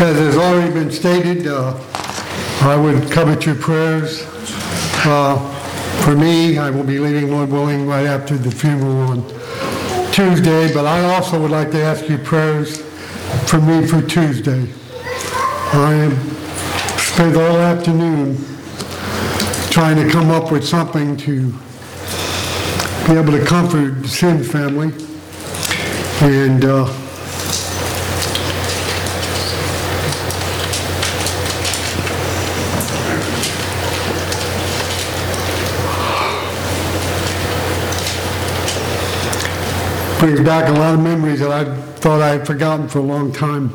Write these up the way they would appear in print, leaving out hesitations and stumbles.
As has already been stated, I would covet your prayers. For me, I will be leaving, Lord willing, right after the funeral on Tuesday, but I also would like to ask you prayers for me for Tuesday. I have spent all afternoon trying to come up with something to be able to comfort the Sims family, and brings back a lot of memories that I thought I had forgotten for a long time.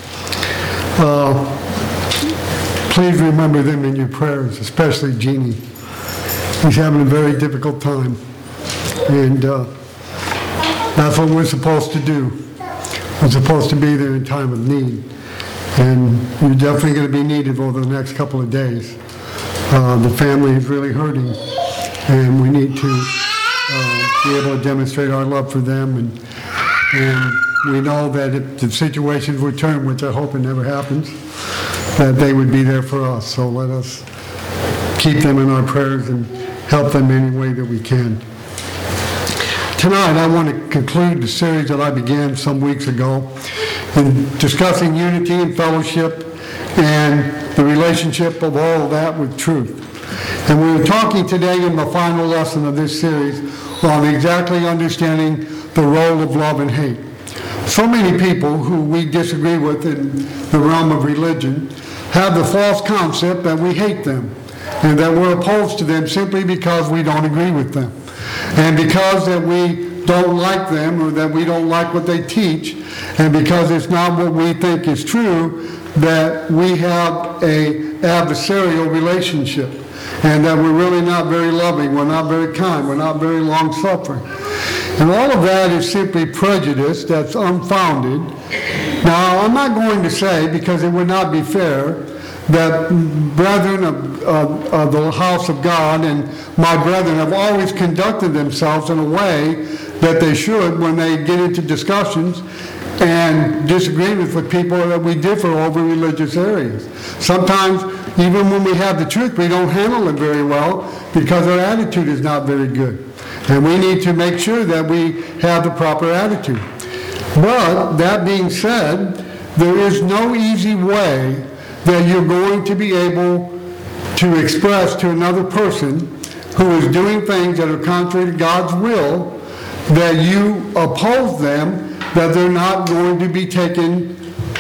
Please remember them in your prayers, especially Jeannie. He's having a very difficult time. And that's what we're supposed to do. We're supposed to be there in time of need. And you're definitely going to be needed over the next couple of days. The family is really hurting, and we need to be able to demonstrate our love for them. And we know that if the situations return, which I hope it never happens, that they would be there for us. So let us keep them in our prayers and help them any way that we can. Tonight, I want to conclude the series that I began some weeks ago in discussing unity and fellowship and the relationship of all of that with truth. And we're talking today in the final lesson of this series on exactly understanding the role of love and hate. So many people who we disagree with in the realm of religion have the false concept that we hate them and that we're opposed to them simply because we don't agree with them. And because that we don't like them or that we don't like what they teach, and because it's not what we think is true, that we have an adversarial relationship and that we're really not very loving, we're not very kind, we're not very long-suffering. And all of that is simply prejudice that's unfounded. Now, I'm not going to say, because it would not be fair, that brethren of the house of God and my brethren have always conducted themselves in a way that they should when they get into discussions and disagreements with people that we differ over religious areas. Sometimes, even when we have the truth, we don't handle it very well because our attitude is not very good. And we need to make sure that we have the proper attitude. But, that being said, there is no easy way that you're going to be able to express to another person who is doing things that are contrary to God's will, that you oppose them, that they're not going to be taken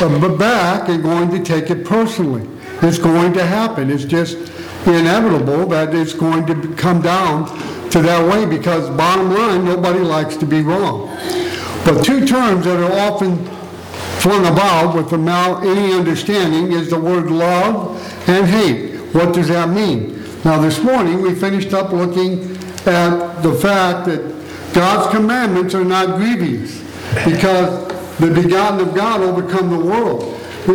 back and going to take it personally. It's going to happen. It's just inevitable that it's going to come down to that way, because bottom line, nobody likes to be wrong. But two terms that are often flung about without any understanding is the word love and hate. What does that mean? Now this morning we finished up looking at the fact that God's commandments are not grievous because the begotten of God overcome the world.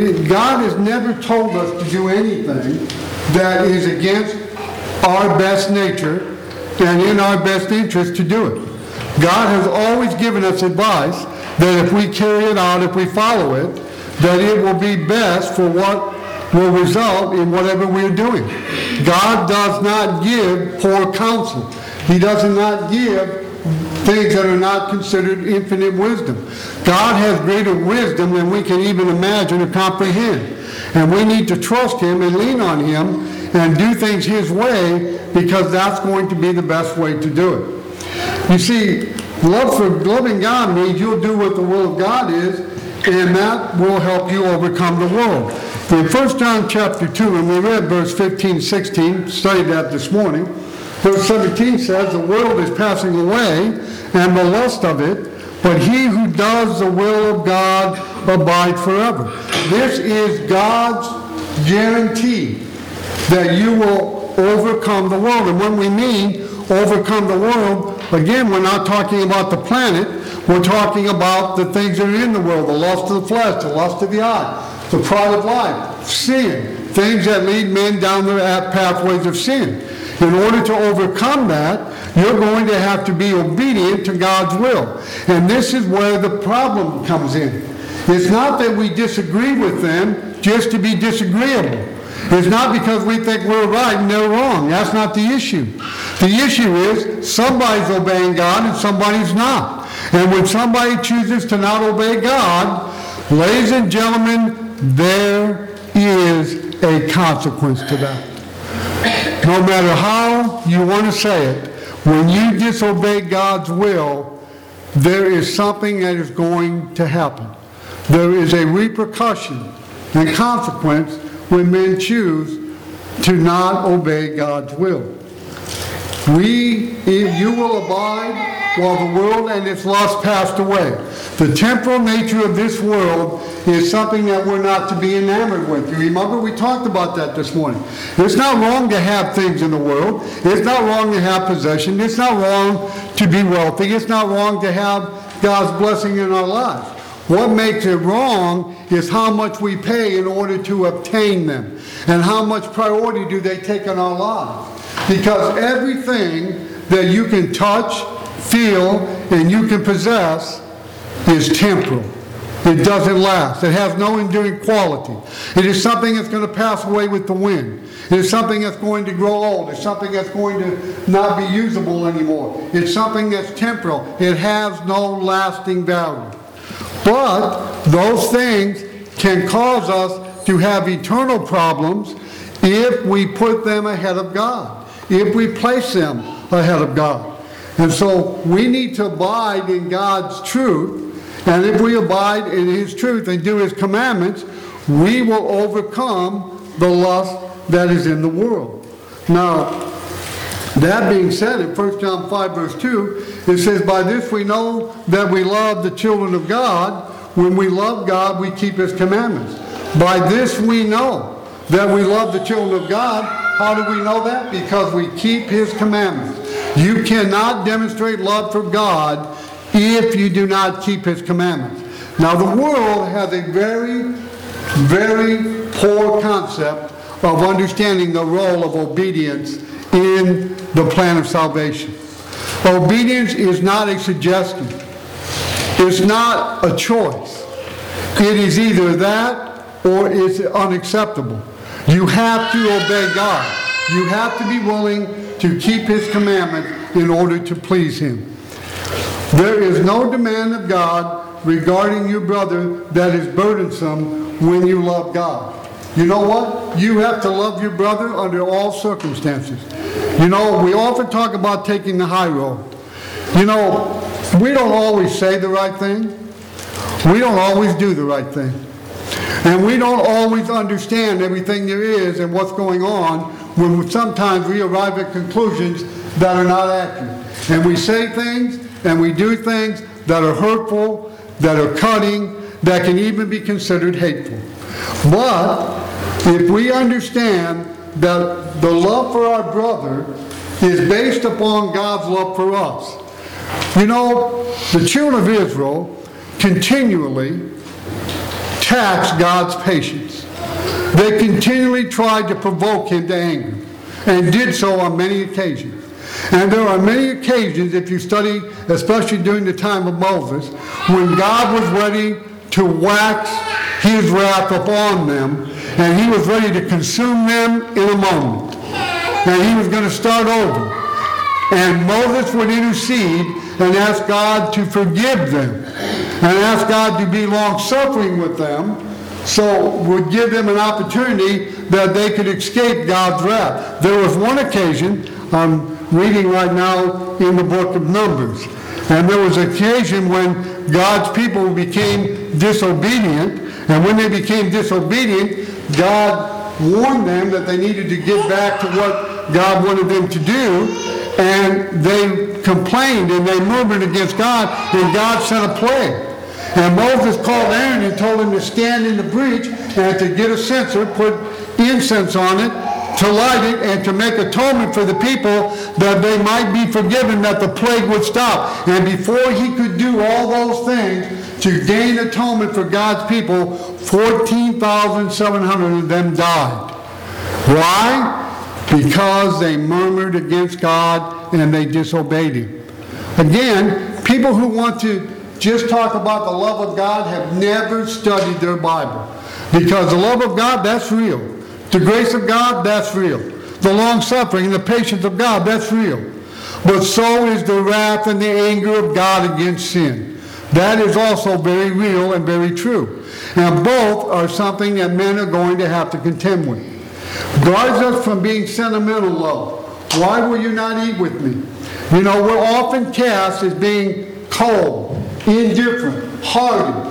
God has never told us to do anything that is against our best nature and in our best interest to do it. God has always given us advice that if we carry it out, if we follow it, that it will be best for what will result in whatever we're doing. God does not give poor counsel. He does not give things that are not considered infinite wisdom. God has greater wisdom than we can even imagine or comprehend. And we need to trust Him and lean on Him and do things His way, because that's going to be the best way to do it. You see, loving God means you'll do what the will of God is, and that will help you overcome the world. In 1 John chapter 2, and we read verse 15, 16, studied that this morning, verse 17 says, the world is passing away and the lust of it, but he who does the will of God abides forever. This is God's guarantee that you will overcome the world. And when we mean overcome the world, again, we're not talking about the planet. We're talking about the things that are in the world, the lust of the flesh, the lust of the eye, the pride of life, sin, things that lead men down the pathways of sin. In order to overcome that, you're going to have to be obedient to God's will. And this is where the problem comes in, It's not that we disagree with them just to be disagreeable. It's not because we think we're right and they're wrong. That's not the issue. The issue is somebody's obeying God and somebody's not. And when somebody chooses to not obey God, ladies and gentlemen, there is a consequence to that. No matter how you want to say it, when you disobey God's will, there is something that is going to happen. There is a repercussion and consequence when men choose to not obey God's will. If you will abide while the world and its lust passed away. The temporal nature of this world is something that we're not to be enamored with. You remember we talked about that this morning. It's not wrong to have things in the world. It's not wrong to have possession. It's not wrong to be wealthy. It's not wrong to have God's blessing in our lives. What makes it wrong is how much we pay in order to obtain them, and how much priority do they take in our lives. Because everything that you can touch, feel, and you can possess is temporal. It doesn't last. It has no enduring quality. It is something that's going to pass away with the wind. It is something that's going to grow old. It's something that's going to not be usable anymore. It's something that's temporal. It has no lasting value. But those things can cause us to have eternal problems if we put them ahead of God, if we place them ahead of God. And so we need to abide in God's truth, and if we abide in His truth and do His commandments, we will overcome the lust that is in the world. Now, that being said, in 1 John 5 verse 2, it says, "By this we know that we love the children of God. When we love God, we keep His commandments." By this we know that we love the children of God. How do we know that? Because we keep His commandments. You cannot demonstrate love for God if you do not keep His commandments. Now, the world has a very, very poor concept of understanding the role of obedience in the plan of salvation. Obedience is not a suggestion. It's not a choice. It is either that or it's unacceptable. You have to obey God. You have to be willing to keep His commandments in order to please Him. There is no demand of God regarding your brother that is burdensome when you love God. You know what? You have to love your brother under all circumstances. You know, we often talk about taking the high road. You know, we don't always say the right thing. We don't always do the right thing. And we don't always understand everything there is and what's going on when sometimes we arrive at conclusions that are not accurate. And we say things and we do things that are hurtful, that are cutting, that can even be considered hateful. But if we understand that the love for our brother is based upon God's love for us. You know, the children of Israel continually taxed God's patience. They continually tried to provoke Him to anger, and did so on many occasions. And there are many occasions, if you study, especially during the time of Moses, when God was ready to wax His wrath upon them, and He was ready to consume them in a moment. And He was going to start over. And Moses would intercede and ask God to forgive them, and ask God to be long-suffering with them, so would give them an opportunity that they could escape God's wrath. There was one occasion, I'm reading right now in the book of Numbers, and there was an occasion when God's people became disobedient, and when they became disobedient, God warned them that they needed to get back to what God wanted them to do, and they complained and they murmured against God, and God sent a plague. And Moses called Aaron and told him to stand in the breach and to get a censer, put incense on it, to light it, and to make atonement for the people that they might be forgiven, that the plague would stop. And before he could do all those things to gain atonement for God's people, 14,700 of them died. Why? Because they murmured against God and they disobeyed Him. Again, people who want to just talk about the love of God have never studied their Bible. Because the love of God, that's real. The grace of God, that's real. The long-suffering and the patience of God, that's real. But so is the wrath and the anger of God against sin. That is also very real and very true. And both are something that men are going to have to contend with. Guards us from being sentimental love. Why will you not eat with me? You know, we're often cast as being cold, indifferent, hardened.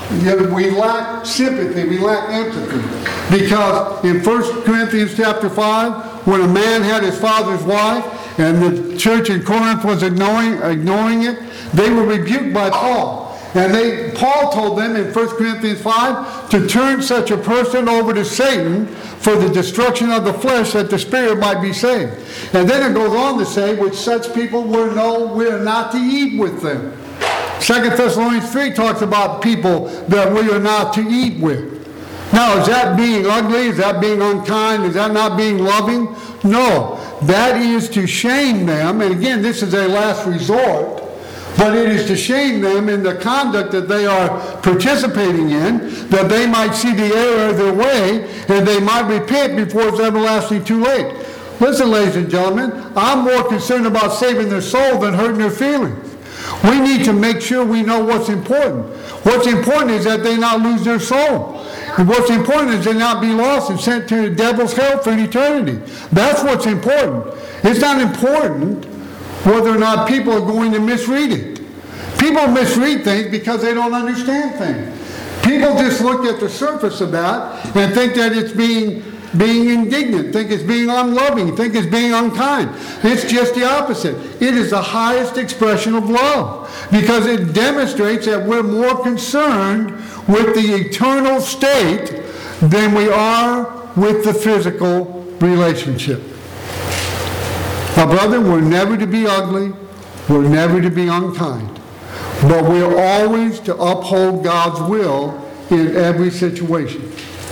We lack sympathy, we lack empathy. Because in 1 Corinthians chapter 5, when a man had his father's wife, and the church in Corinth was ignoring it, they were rebuked by Paul. And Paul told them in 1 Corinthians 5 to turn such a person over to Satan for the destruction of the flesh, that the spirit might be saved. And then it goes on to say, with such people we're not to eat with them. 2 Thessalonians 3 talks about people that we are not to eat with. Now, is that being ugly? Is that being unkind? Is that not being loving? No. That is to shame them. And again, this is a last resort. But it is to shame them in the conduct that they are participating in, that they might see the error of their way, and they might repent before it's everlasting too late. Listen, ladies and gentlemen, I'm more concerned about saving their soul than hurting their feelings. We need to make sure we know what's important. What's important is that they not lose their soul. And what's important is they not be lost and sent to the devil's hell for an eternity. That's what's important. It's not important whether or not people are going to misread it. People misread things because they don't understand things. People just look at the surface of that and think that it's being indignant, think it's being unloving, think it's being unkind. It's just the opposite. It is the highest expression of love because it demonstrates that we're more concerned with the eternal state than we are with the physical relationship. Now, brother, we're never to be ugly, we're never to be unkind, but we're always to uphold God's will in every situation.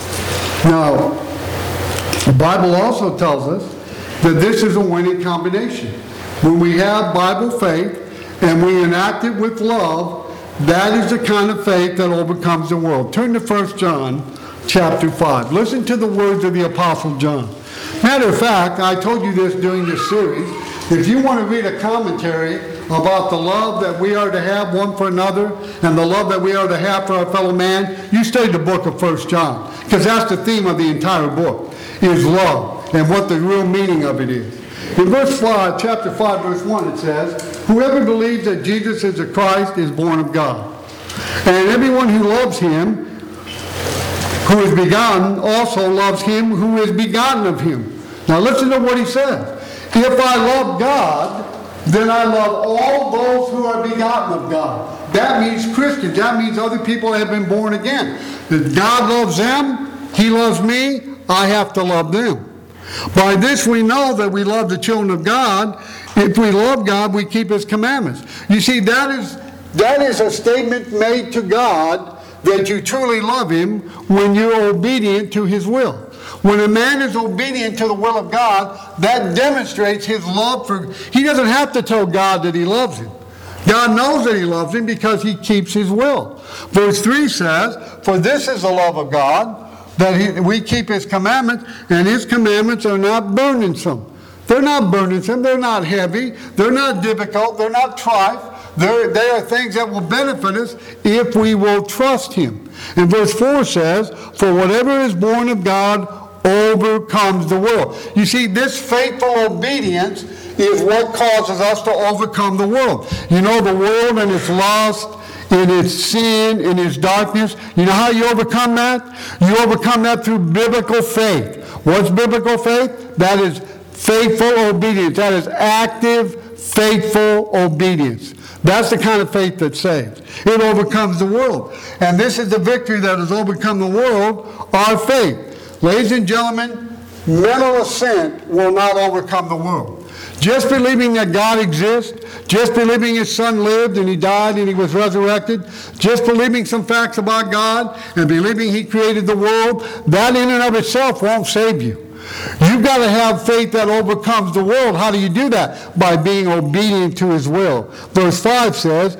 Now, the Bible also tells us that this is a winning combination. When we have Bible faith and we enact it with love, that is the kind of faith that overcomes the world. Turn to 1 John chapter 5. Listen to the words of the Apostle John. Matter of fact, I told you this during this series. If you want to read a commentary about the love that we are to have one for another and the love that we are to have for our fellow man, you study the book of 1 John, because that's the theme of the entire book, is love and what the real meaning of it is. In verse 5, chapter 5, verse 1, it says, whoever believes that Jesus is the Christ is born of God. And everyone who loves him, who is begotten, also loves him who is begotten of him. Now listen to what he says. If I love God, then I love all those who are begotten of God. That means Christians. That means other people have been born again. That God loves them, he loves me, I have to love them. By this we know that we love the children of God. If we love God, we keep his commandments. You see, that is a statement made to God that you truly love him when you're obedient to his will. When a man is obedient to the will of God, that demonstrates his love for... He doesn't have to tell God that he loves him. God knows that he loves him because he keeps his will. Verse 3 says, for this is the love of God, that we keep his commandments, and his commandments are not burdensome. They're not burdensome, they're not heavy, they're not difficult, they're not trite. They are things that will benefit us if we will trust him. And verse 4 says, for whatever is born of God overcomes the world. You see, this faithful obedience is what causes us to overcome the world. You know, the world and its lust, in its sin, in its darkness. You know how you overcome that? You overcome that through biblical faith. What's biblical faith? That is faithful obedience. That is active, faithful obedience. That's the kind of faith that saves. It overcomes the world. And this is the victory that has overcome the world, our faith. Ladies and gentlemen, mental assent will not overcome the world. Just believing that God exists, just believing his son lived and he died and he was resurrected, just believing some facts about God and believing he created the world, that in and of itself won't save you. You've got to have faith that overcomes the world. How do you do that? By being obedient to his will. Verse 5 says,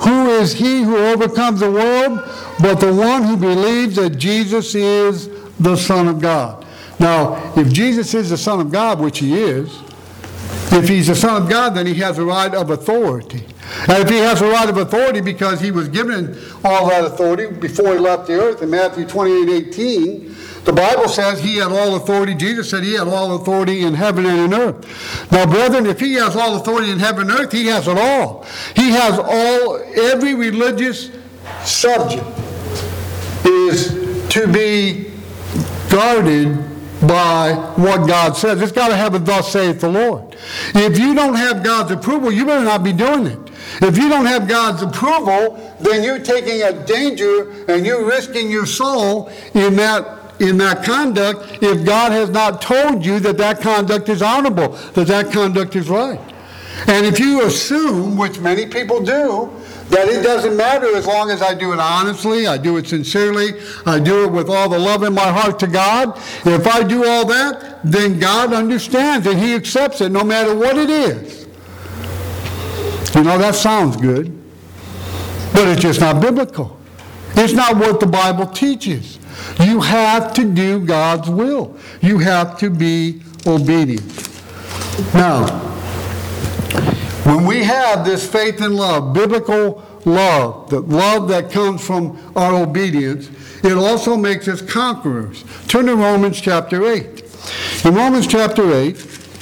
who is he who overcomes the world but the one who believes that Jesus is the Son of God? Now, if Jesus is the Son of God, which he is, if he's the Son of God, then he has a right of authority. And if he has a right of authority because he was given all that authority before he left the earth, in Matthew 28:18, the Bible says he had all authority. Jesus said he had all authority in heaven and in earth. Now, brethren, if he has all authority in heaven and earth, he has it all. He has every religious subject is to be guarded by what God says. It's got to have a thus saith the Lord. If you don't have God's approval, you better not be doing it. If you don't have God's approval, then you're taking a danger and you're risking your soul in that conduct if God has not told you that that conduct is honorable, that that conduct is right. And if you assume, which many people do, that it doesn't matter as long as I do it honestly, I do it sincerely, I do it with all the love in my heart to God. If I do all that, then God understands and he accepts it no matter what it is. You know, that sounds good, but it's just not biblical. It's not what the Bible teaches. You have to do God's will. You have to be obedient. Now, when we have this faith and love, biblical love, the love that comes from our obedience, it also makes us conquerors. Turn to Romans chapter 8. In Romans chapter 8,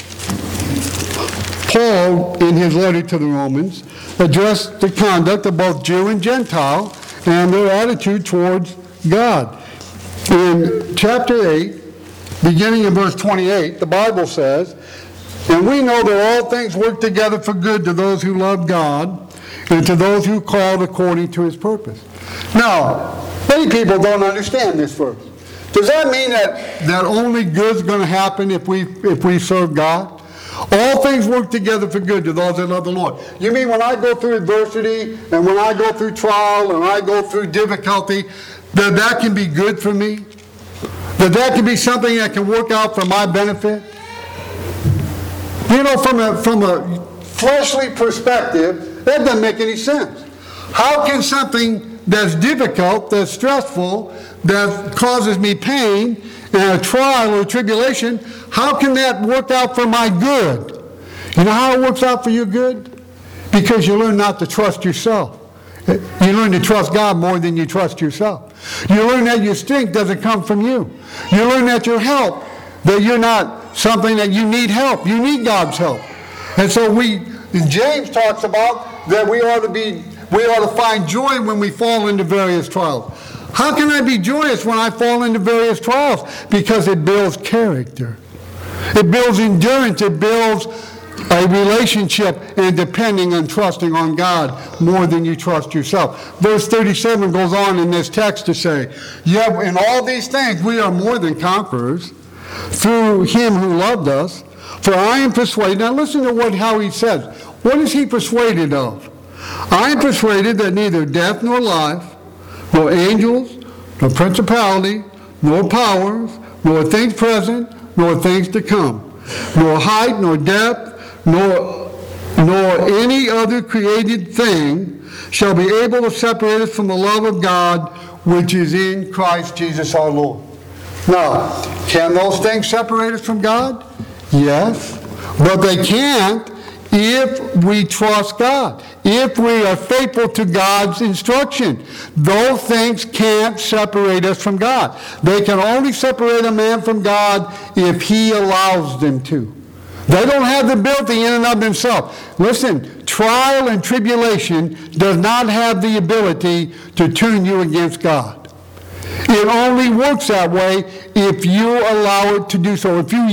Paul, in his letter to the Romans, addressed the conduct of both Jew and Gentile and their attitude towards God. In chapter 8, beginning in verse 28, the Bible says, "And we know that all things work together for good to those who love God and to those who are called according to his purpose." Now, many people don't understand this verse. Does that mean that only good's going to happen if we serve God? All things work together for good to those that love the Lord. You mean when I go through adversity and when I go through trial and I go through difficulty, that can be good for me? That can be something that can work out for my benefit? You know, from a fleshly perspective, that doesn't make any sense. How can something that's difficult, that's stressful, that causes me pain, and a trial or tribulation, how can that work out for my good? You know how it works out for your good? Because you learn not to trust yourself. You learn to trust God more than you trust yourself. You learn that your strength doesn't come from you. You learn that your help, that you're not something that you need help. You need God's help. And so James talks about that we ought to find joy when we fall into various trials. How can I be joyous when I fall into various trials? Because it builds character. It builds endurance. It builds a relationship and depending and trusting on God more than you trust yourself. Verse 37 goes on in this text to say, "Yet in all these things we are more than conquerors through him who loved us. For I am persuaded," now listen to how he says. What is he persuaded of? "I am persuaded that neither death nor life, nor angels, nor principality, nor powers, nor things present, nor things to come, nor height, nor depth, nor any other created thing shall be able to separate us from the love of God which is in Christ Jesus our Lord." Now, can those things separate us from God? Yes, but they can't if we trust God. If we are faithful to God's instruction, those things can't separate us from God. They can only separate a man from God if he allows them to. They don't have the ability in and of themselves. Listen, trial and tribulation does not have the ability to turn you against God. It only works that way if you allow it to do so. If you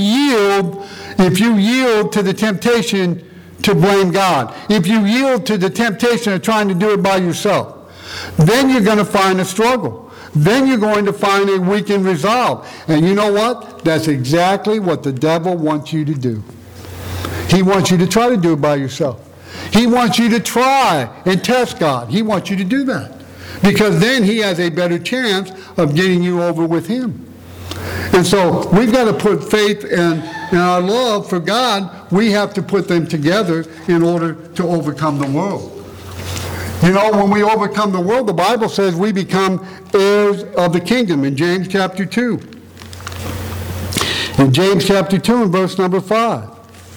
yield to the temptation to blame God, if you yield to the temptation of trying to do it by yourself, then you're going to find a struggle. Then you're going to find a weakened resolve. And you know what? That's exactly what the devil wants you to do. He wants you to try to do it by yourself. He wants you to try and test God. He wants you to do that. Because then he has a better chance of getting you over with him. And so we've got to put faith and our love for God, we have to put them together in order to overcome the world. You know, when we overcome the world, the Bible says we become heirs of the kingdom in James chapter 2. In James chapter 2 and verse number 5.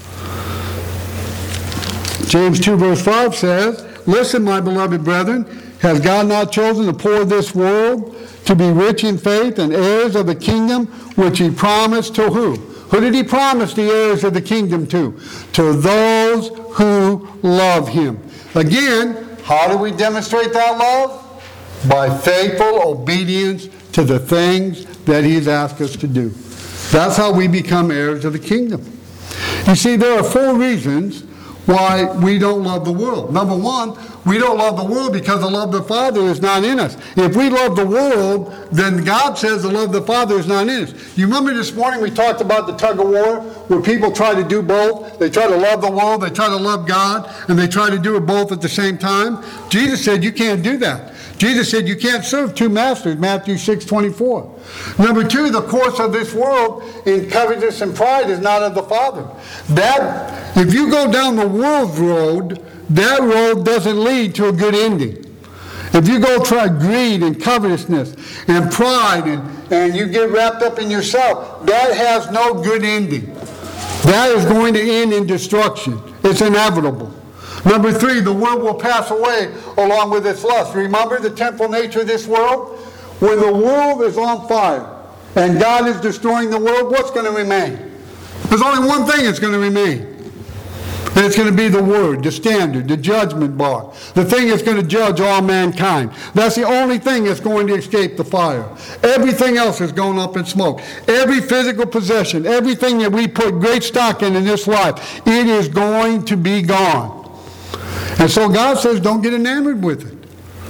James 2 verse 5 says, "Listen, my beloved brethren, has God not chosen the poor of this world to be rich in faith and heirs of the kingdom which he promised to who? Who did he promise the heirs of the kingdom to? To those who love him." Again, how do we demonstrate that love? By faithful obedience to the things that he's asked us to do. That's how we become heirs of the kingdom. You see, there are 4 reasons why we don't love the world. Number 1, we don't love the world because the love of the Father is not in us. If we love the world, then God says the love of the Father is not in us. You remember this morning we talked about the tug of war, where people try to do both. They try to love the world, they try to love God, and they try to do it both at the same time. Jesus said you can't do that. Jesus said you can't serve 2 masters, Matthew 6:24. Number 2, the course of this world in covetousness and pride is not of the Father. That, if you go down the world's road, that road doesn't lead to a good ending. If you go try greed and covetousness and pride and you get wrapped up in yourself, that has no good ending. That is going to end in destruction. It's inevitable. Number 3, the world will pass away along with its lust. Remember the temporal nature of this world? When the world is on fire and God is destroying the world, what's going to remain? There's only one thing that's going to remain. And it's going to be the Word, the standard, the judgment bar. The thing that's going to judge all mankind. That's the only thing that's going to escape the fire. Everything else is going up in smoke. Every physical possession, everything that we put great stock in this life, it is going to be gone. And so God says, don't get enamored with it.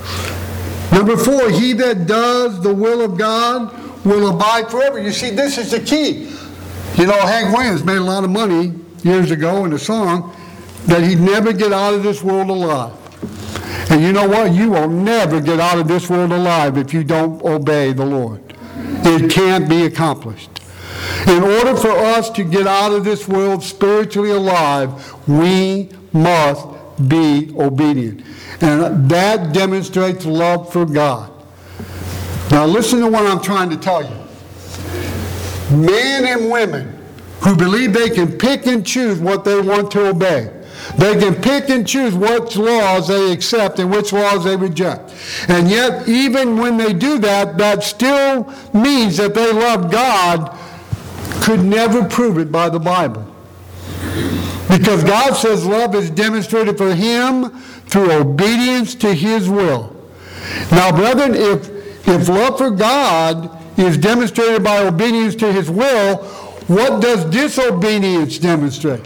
Number 4, he that does the will of God will abide forever. You see, this is the key. You know, Hank Williams made a lot of money years ago in a song that he'd never get out of this world alive. And you know what? You will never get out of this world alive if you don't obey the Lord. It can't be accomplished. In order for us to get out of this world spiritually alive, we must be obedient. And that demonstrates love for God. Now listen to what I'm trying to tell you. Men and women who believe they can pick and choose what they want to obey. They can pick and choose which laws they accept and which laws they reject. And yet, even when they do that, that still means that they love God, could never prove it by the Bible. Because God says love is demonstrated for him through obedience to his will. Now, brethren, if love for God is demonstrated by obedience to his will, what does disobedience demonstrate?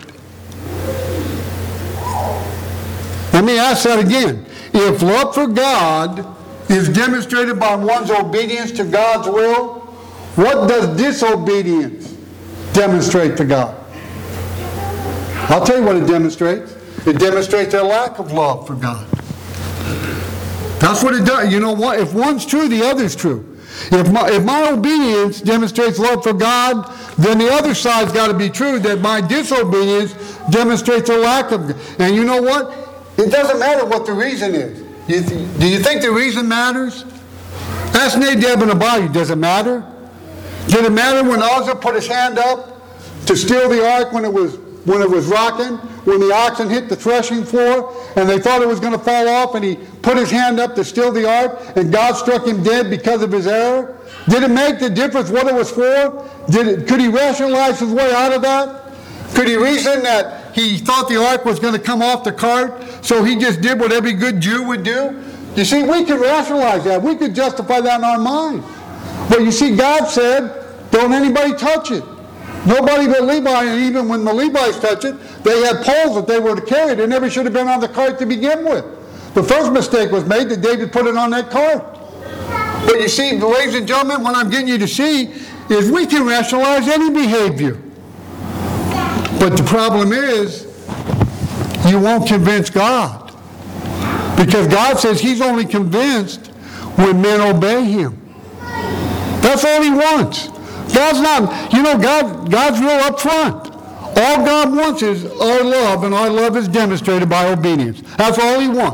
Let me ask that again. If love for God is demonstrated by one's obedience to God's will, what does disobedience demonstrate to God? I'll tell you what it demonstrates. It demonstrates a lack of love for God. That's what it does. You know what? If one's true, the other's true. If my obedience demonstrates love for God, then the other side's got to be true, that my disobedience demonstrates a lack of God. And you know what? It doesn't matter what the reason is. Do you think the reason matters? Ask Nadab and Abihu. Does it matter? Did it matter when Uzzah put his hand up to steal the ark when it was rocking, when the oxen hit the threshing floor and they thought it was going to fall off, and he put his hand up to steal the ark and God struck him dead because of his error? Did it make the difference what it was for? Could he rationalize his way out of that? Could he reason that he thought the ark was going to come off the cart, so he just did what every good Jew would do? You see, we could rationalize that. We could justify that in our mind. But you see, God said, don't anybody touch it. Nobody but Levi, and even when the Levites touched it, they had poles that they were to carry. They never should have been on the cart to begin with. The first mistake was made that David put it on that cart. But you see, ladies and gentlemen, what I'm getting you to see is we can rationalize any behavior. But the problem is, you won't convince God. Because God says he's only convinced when men obey him. That's all he wants. God's not, God's real up front. All God wants is our love, and our love is demonstrated by obedience. That's all he wants.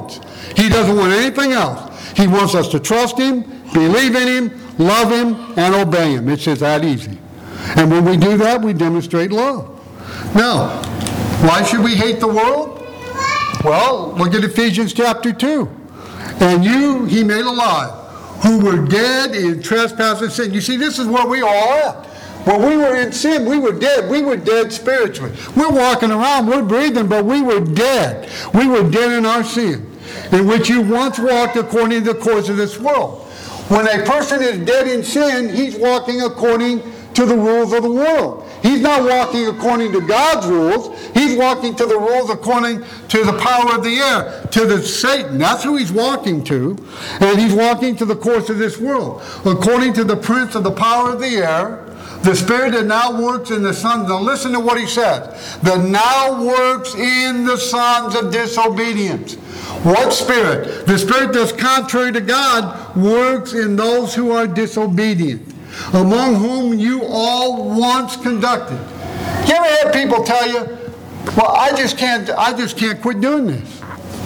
He doesn't want anything else. He wants us to trust Him, believe in Him, love Him, and obey Him. It's just that easy. And when we do that, we demonstrate love. Now, why should we hate the world? Well, look at Ephesians chapter 2. And you He made alive, who were dead in trespass and sin. You see, this is where we all are. When we were in sin, we were dead. We were dead spiritually. We're walking around, we're breathing, but we were dead. We were dead in our sin, in which you once walked according to the course of this world. When a person is dead in sin, he's walking according to the rules of the world. He's not walking according to God's rules. He's walking to the rules according to the power of the air, to the Satan. That's who he's walking to. And he's walking to the course of this world. According to the prince of the power of the air, the spirit that now works in the sons. Now listen to what he says. That now works in the sons of disobedience. What spirit? The spirit that's contrary to God works in those who are disobedient, among whom you all once conducted. You ever had people tell you, well, I just can't quit doing this.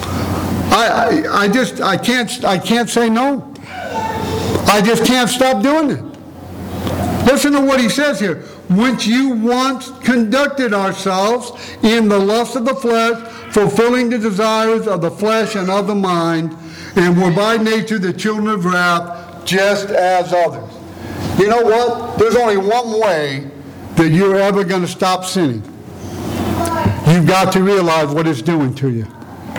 I can't say no. I just can't stop doing it. Listen to what he says here. Which you once conducted ourselves in the lust of the flesh, fulfilling the desires of the flesh and of the mind, and were by nature the children of wrath, just as others. You know what? There's only one way that you're ever going to stop sinning. You've got to realize what it's doing to you.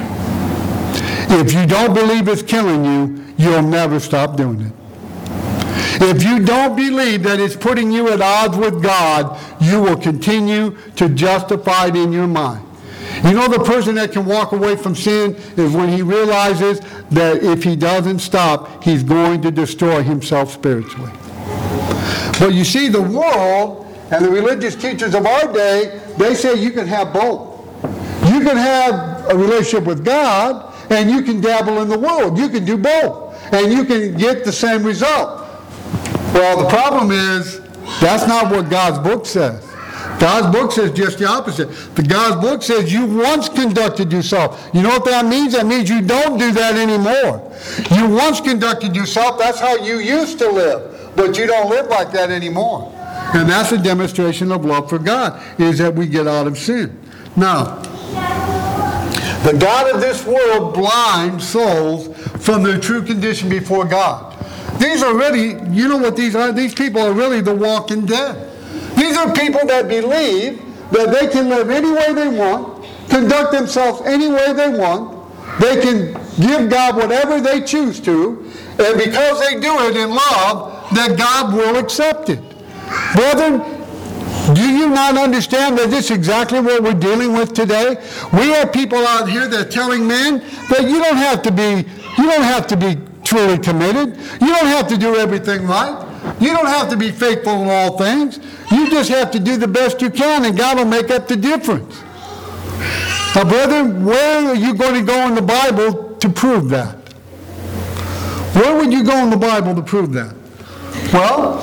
If you don't believe it's killing you, you'll never stop doing it. If you don't believe that it's putting you at odds with God, you will continue to justify it in your mind. You know, the person that can walk away from sin is when he realizes that if he doesn't stop, he's going to destroy himself spiritually. But you see, the world and the religious teachers of our day, they say you can have both. You can have a relationship with God, and you can dabble in the world. You can do both, and you can get the same result. Well, the problem is, that's not what God's book says. God's book says just the opposite. God's book says you once conducted yourself. You know what that means? That means you don't do that anymore. You once conducted yourself. That's how you used to live. But you don't live like that anymore. And that's a demonstration of love for God, is that we get out of sin. Now, the God of this world blinds souls from their true condition before God. These are really, you know what these are? These people are really the walking dead. These are people that believe that they can live any way they want, conduct themselves any way they want, they can give God whatever they choose to, and because they do it in love, that God will accept it. Brethren, do you not understand that this is exactly what we're dealing with today? We have people out here that are telling men that you don't have to be truly committed. You don't have to do everything right. You don't have to be faithful in all things. You just have to do the best you can, and God will make up the difference. Now, brethren, where are you going to go in the Bible to prove that? Where would you go in the Bible to prove that? Well,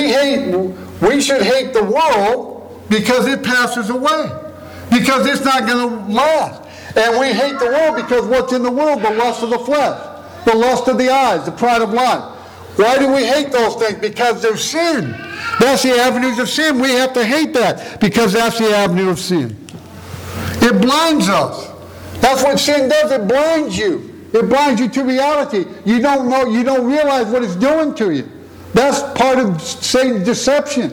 we should hate the world because it passes away, because it's not going to last. And we hate the world because what's in the world? The lust of the flesh, the lust of the eyes, the pride of life. Why do we hate those things? Because they're sin. That's the avenues of sin. We have to hate that because that's the avenue of sin. It blinds us. That's what sin does. It blinds you. It blinds you to reality. You don't know, you don't realize what it's doing to you. That's part of Satan's deception.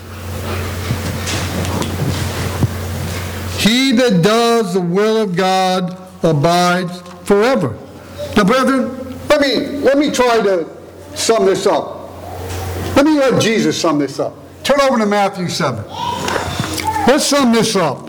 He that does the will of God abides forever. Now, brethren, let me try to sum this up. Let me let Jesus sum this up. Turn over to Matthew 7. Let's sum this up.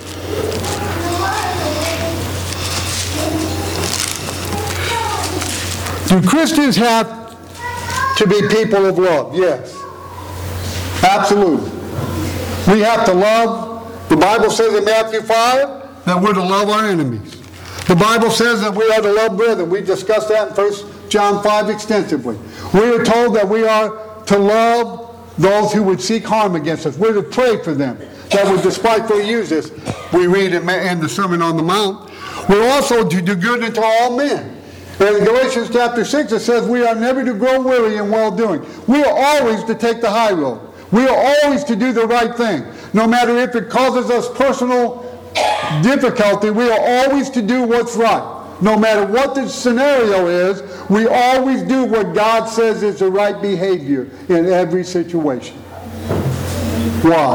Do Christians have to be people of love? Yes. Absolutely. We have to love. The Bible says in Matthew 5 that we're to love our enemies. The Bible says that we are to love brethren. We discussed that in 1 John 5 extensively. We are told that we are to love those who would seek harm against us. We're to pray for them that would despitefully use us. We read in the Sermon on the Mount. We're also to do good unto all men. In Galatians chapter 6, it says we are never to grow weary in well-doing. We are always to take the high road. We are always to do the right thing. No matter if it causes us personal difficulty, we are always to do what's right. No matter what the scenario is, we always do what God says is the right behavior in every situation. Why?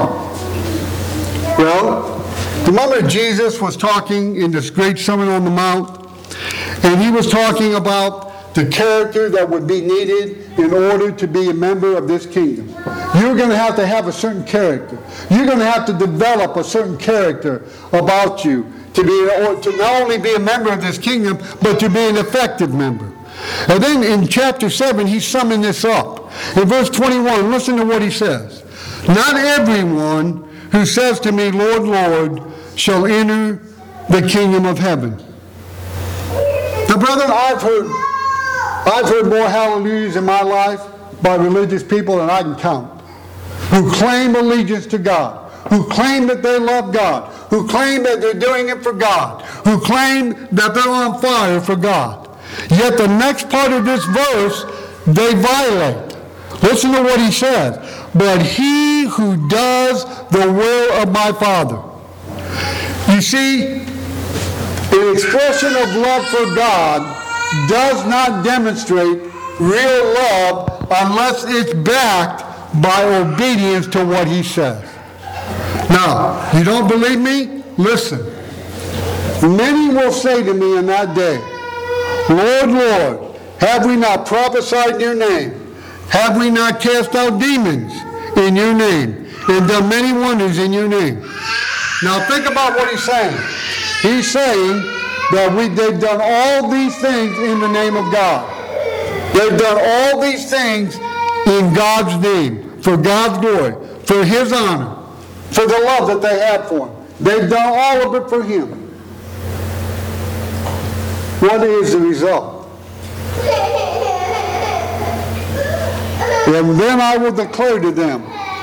Well, remember Jesus was talking in this great Sermon on the Mount, and he was talking about the character that would be needed in order to be a member of this kingdom. You're going to have a certain character. You're going to have to develop a certain character about you to not only be a member of this kingdom, but to be an effective member. And then in chapter 7, he's summing this up. In verse 21, listen to what he says. Not everyone who says to me, Lord, Lord, shall enter the kingdom of heaven. Now, brethren, I've heard more hallelujahs in my life by religious people than I can count, who claim allegiance to God, who claim that they love God, who claim that they're doing it for God, who claim that they're on fire for God. Yet the next part of this verse, they violate. Listen to what he says. But he who does the will of my Father. You see, an expression of love for God does not demonstrate real love unless it's backed by obedience to what he says. Now, you don't believe me? Listen. Many will say to me in that day, Lord, Lord, have we not prophesied in your name? Have we not cast out demons in your name and done many wonders in your name? Now think about what he's saying. He's saying that they've done all these things in the name of God. They've done all these things in God's name, for God's glory, for his honor, for the love that they have for him. They've done all of it for him. What is the result? And then I will declare to them,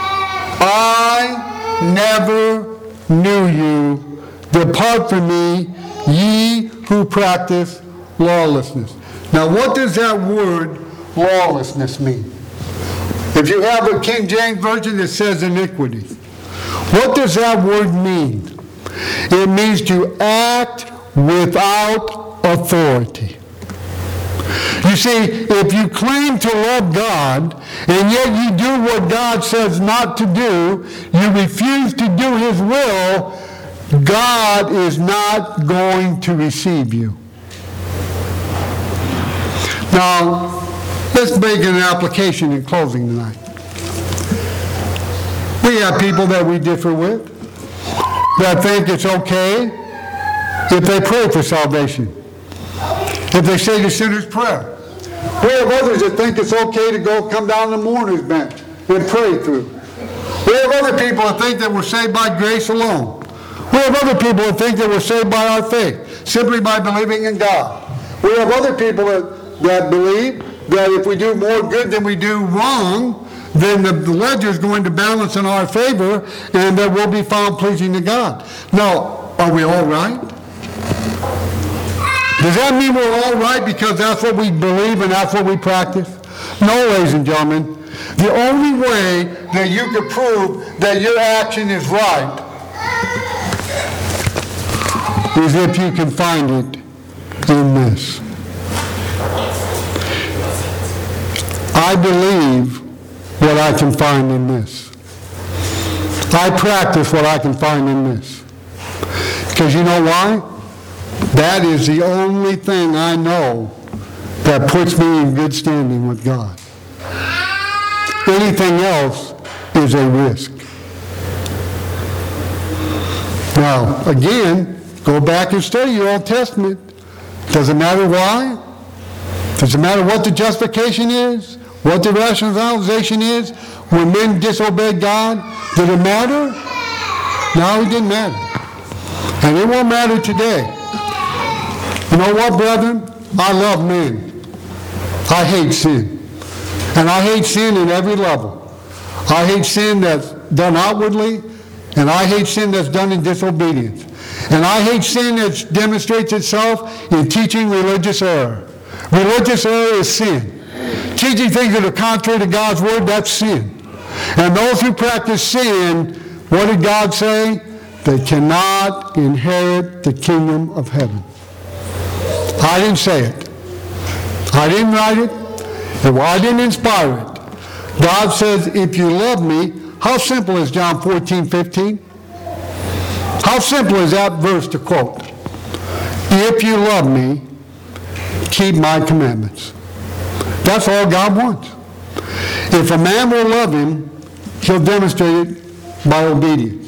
I never knew you. Depart from me, ye who practice lawlessness. Now what does that word lawlessness mean? If you have a King James Version that says iniquity, what does that word mean? It means to act without authority. You see, if you claim to love God, and yet you do what God says not to do, you refuse to do his will, God is not going to receive you. Now, let's make an application in closing tonight. We have people that we differ with that think it's okay if they pray for salvation, if they say the sinner's prayer. We have others that think it's okay to come down the mourner's bench and pray through. We have other people that think that we're saved by grace alone. We have other people that think that we're saved by our faith, simply by believing in God. We have other people that believe that if we do more good than we do wrong, then the ledger is going to balance in our favor and that we'll be found pleasing to God. Now, are we all right? Does that mean we're all right because that's what we believe and that's what we practice? No, ladies and gentlemen. The only way that you can prove that your action is right is if you can find it in this. I believe what I can find in this. I practice what I can find in this. Because you know why? That is the only thing I know that puts me in good standing with God. Anything else is a risk. Now, again, go back and study your Old Testament. Doesn't matter why. Doesn't matter what the justification is, what the rationalization is. When men disobeyed God, did it matter? No, it didn't matter. And it won't matter today. You know what, brethren? I love men. I hate sin. And I hate sin in every level. I hate sin that's done outwardly, and I hate sin that's done in disobedience. And I hate sin that demonstrates itself in teaching religious error. Religious error is sin. Teaching things that are contrary to God's word, that's sin. And those who practice sin, what did God say? They cannot inherit the kingdom of heaven. I didn't say it. I didn't write it. And I didn't inspire it. God says, if you love me, how simple is John 14:15? How simple is that verse to quote? If you love me, keep my commandments. That's all God wants. If a man will love him, he'll demonstrate it by obedience.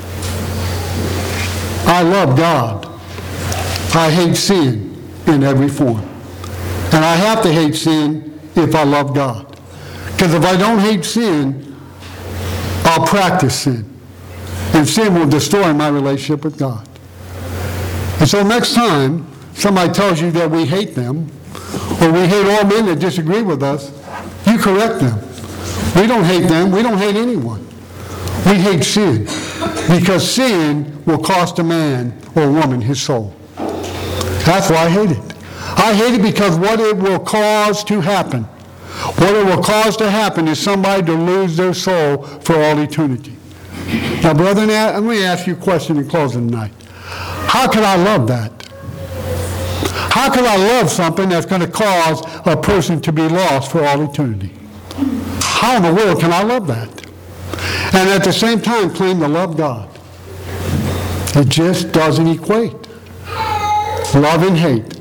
I love God. I hate sin in every form. And I have to hate sin if I love God. Because if I don't hate sin, I'll practice sin. And sin will destroy my relationship with God. And so next time somebody tells you that we hate them, or we hate all men that disagree with us, you correct them. We don't hate them. We don't hate anyone. We hate sin. Because sin will cost a man or a woman his soul. That's why I hate it. I hate it because what it will cause to happen. What it will cause to happen is somebody to lose their soul for all eternity. Now, brethren, let me ask you a question in closing tonight. How can I love that? How can I love something that's going to cause a person to be lost for all eternity? How in the world can I love that? And at the same time claim to love God? It just doesn't equate. Love and hate.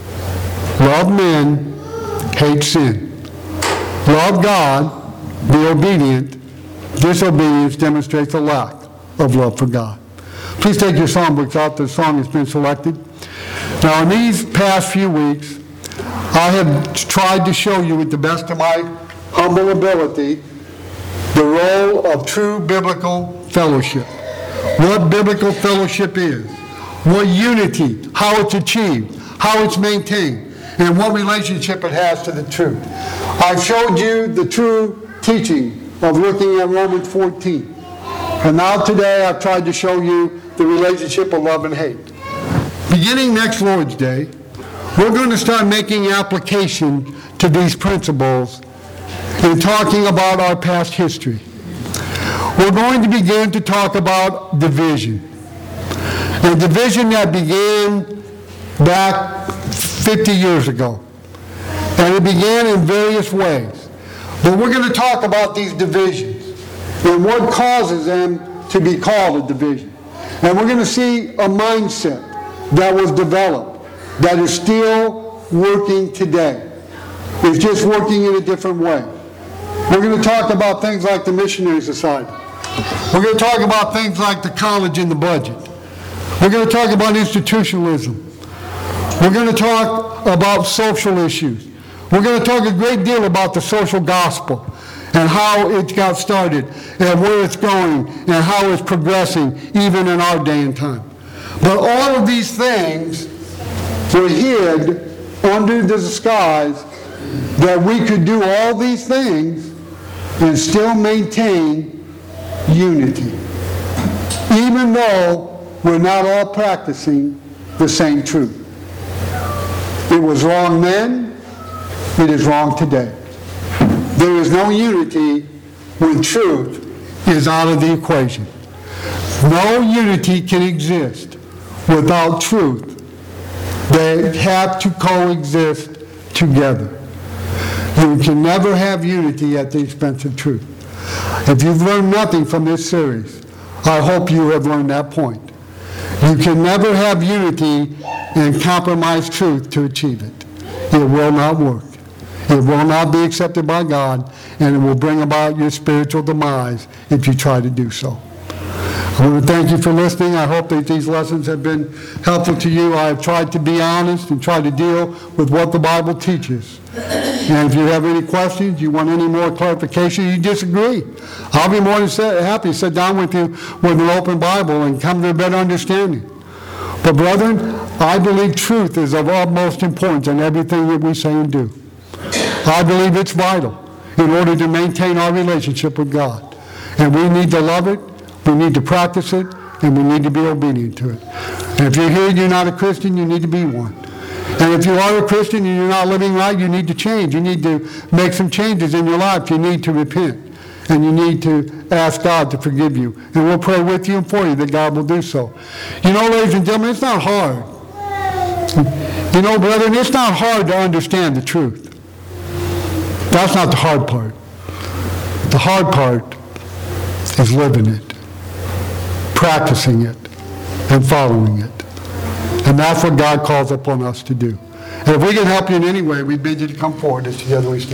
Love men, hate sin. Love God, be obedient. Disobedience demonstrates a lack of love for God. Please take your songbooks out. The song has been selected. Now, in these past few weeks, I have tried to show you with the best of my humble ability the role of true biblical fellowship. What biblical fellowship is. What unity, how it's achieved, how it's maintained, and what relationship it has to the truth. I've showed you the true teaching of looking at Romans 14. And now today I've tried to show you the relationship of love and hate. Beginning next Lord's Day, we're going to start making application to these principles in talking about our past history. We're going to begin to talk about division. A division that began back 50 years ago. And it began in various ways. But we're going to talk about these divisions and what causes them to be called a division. And we're going to see a mindset that was developed that is still working today. It's just working in a different way. We're going to talk about things like the Missionary Society. We're going to talk about things like the college and the budget. We're going to talk about institutionalism. We're going to talk about social issues. We're going to talk a great deal about the social gospel and how it got started and where it's going and how it's progressing even in our day and time. But all of these things were hid under the disguise that we could do all these things and still maintain unity, even though we're not all practicing the same truth. It was wrong then, it is wrong today. There is no unity when truth is out of the equation. No unity can exist without truth. They have to coexist together. You can never have unity at the expense of truth. If you've learned nothing from this series, I hope you have learned that point. You can never have unity and compromise truth to achieve it. It will not work. It will not be accepted by God, and it will bring about your spiritual demise if you try to do so. I want to thank you for listening. I hope that these lessons have been helpful to you. I have tried to be honest and try to deal with what the Bible teaches. And if you have any questions, you want any more clarification, you disagree, I'll be more than happy to sit down with you with an open Bible and come to a better understanding. But brethren, I believe truth is of utmost importance in everything that we say and do. I believe it's vital in order to maintain our relationship with God. And we need to love it, we need to practice it, and we need to be obedient to it. And if you're here and you're not a Christian, you need to be one. And if you are a Christian and you're not living right, you need to change. You need to make some changes in your life. You need to repent. And you need to ask God to forgive you. And we'll pray with you and for you that God will do so. You know, ladies and gentlemen, it's not hard. You know, brethren, it's not hard to understand the truth. That's not the hard part. The hard part is living it, practicing it, and following it. And that's what God calls upon us to do. And if we can help you in any way, we bid you to come forward as together we stand.